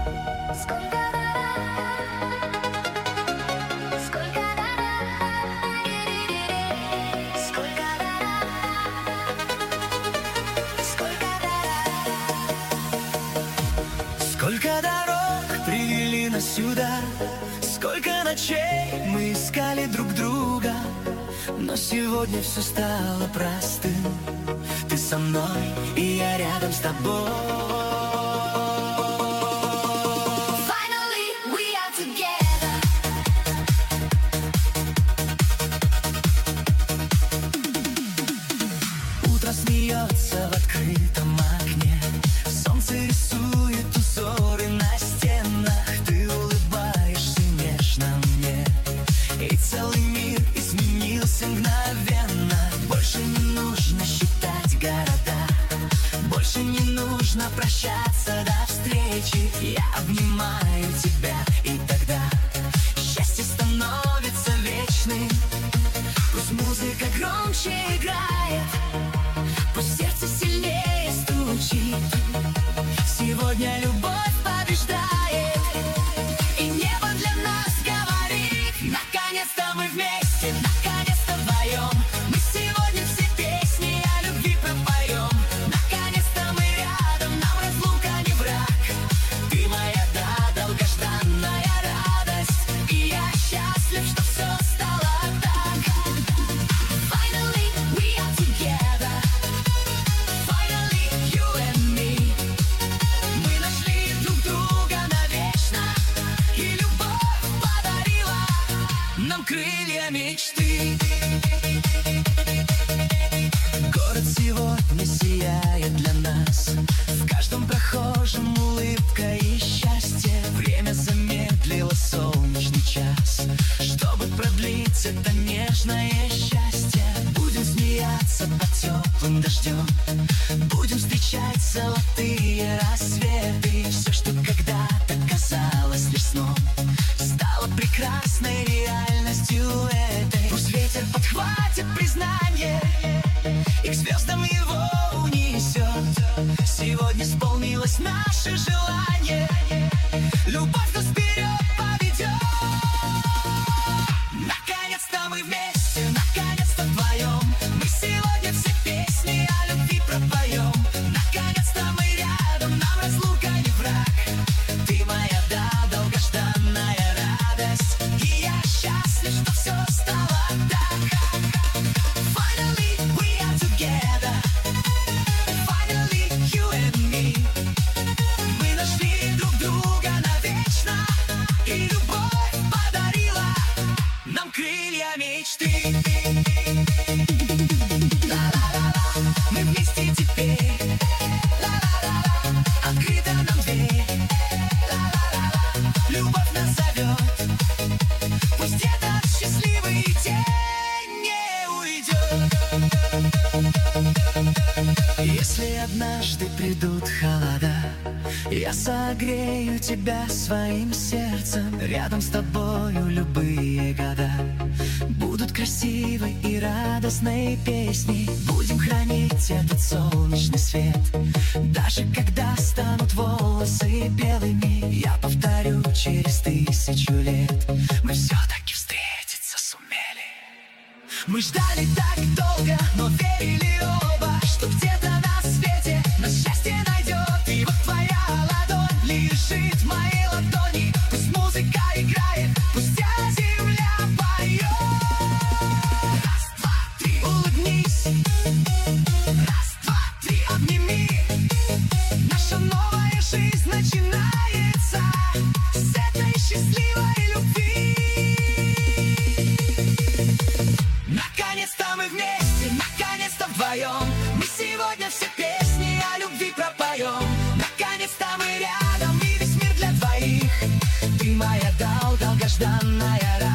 Сколько дорог привели нас сюда, сколько ночей мы искали друг друга, но сегодня все стало простым. Ты со мной, и я рядом с тобой. Смеется в открытом окне, солнце рисует узоры на стенах. Ты улыбаешься нежно мне, и целый мир изменился мгновенно. Больше не нужно считать города, больше не нужно прощаться до встречи. Я обнимаю тебя, и тогда счастье становится вечным. Пусть музыка громче играет, пусть сердце сильнее стучит. Сегодня любовь побеждает, и небо для нас говорит: наконец-то мы вместе, наконец-то вдвоем. Мы сегодня все песни о любви пропоем. Наконец-то мы рядом, нам разлука не враг. Ты моя, да, долгожданная радость, и я счастлив, что все стало так. Finally, we are together. Finally, you and me. Мы нашли друг друга навечно, и любовь подарила нам крылья мечты. Город сегодня сияет для нас, в каждом прохожем улыбка и счастье. Время замедлило солнечный час, чтобы продлить это нежное счастье. Будем смеяться под теплым дождем, будем встречать золотые рассветы. Все, что когда-то казалось лишь сном, стало прекрасной реальностью этой. Пусть ветер подхватит признание и к звездам его унесет. Сегодня исполнилось наше желание, любовь нас вперед поведет. Наконец-то мы вместе, наконец-то вдвоем. Мы сегодня все песни о любви пропоем. Наконец-то мы рядом, нам разлука не враг. Ты моя, да, долгожданная радость, и я счастлив, что все стало так. Finally, we are together. Finally, you and me. Мы нашли друг друга навечно, и любовь подарила нам крылья мечты. Ла-ла-ла-ла, мы вместе теперь. Ла-ла-ла-ла, открыта нам дверь. Ла-ла-ла-ла, любовь нас зовет. Пусть этот счастливый день не уйдет. Если однажды придут холода, я согрею тебя своим сердцем. Рядом с тобою любые года будут красивой и радостной песней. Будем хранить этот солнечный свет, даже когда станут волосы белыми. Я повторю через 1000 лет, мы все-таки встретиться сумели. Мы ждали так долго, но верили оба, что где-то на свете нас счастье найдет. И вот твоя ладонь лежит в моей ладони. Пусть музыка играет, пусть вся земля поет. Раз, два, три, улыбнись. Раз, два, три, обними. Наша новая жизнь начинается с этой счастливой любви. Наконец-то мы вместе, наконец-то вдвоем. Мы сегодня все песни о любви пропоем. Наконец-то мы рядом, и весь мир для двоих. Ты моя, долгожданная радость.